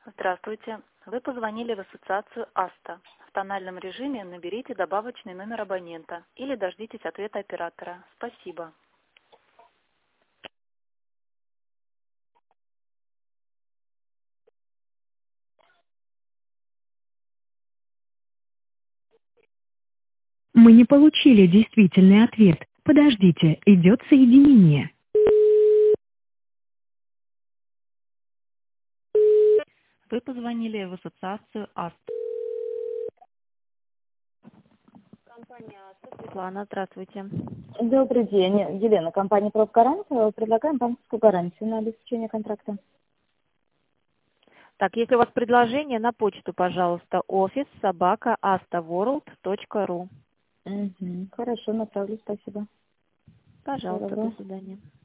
Здравствуйте. Вы позвонили в ассоциацию АСТА. В тональном режиме наберите добавочный номер абонента или дождитесь ответа оператора. Спасибо. Мы не получили действительный ответ. Подождите, идет соединение. Вы позвонили в ассоциацию АСТА. Светлана, здравствуйте. Добрый день, Елена, компания «Профгарант». Предлагаем банковскую гарантию на обеспечение контракта. Так, если у вас предложение, на почту, пожалуйста, office@astaworld.ru. Хорошо, направлю, спасибо. Пожалуйста, Доброго. до свидания.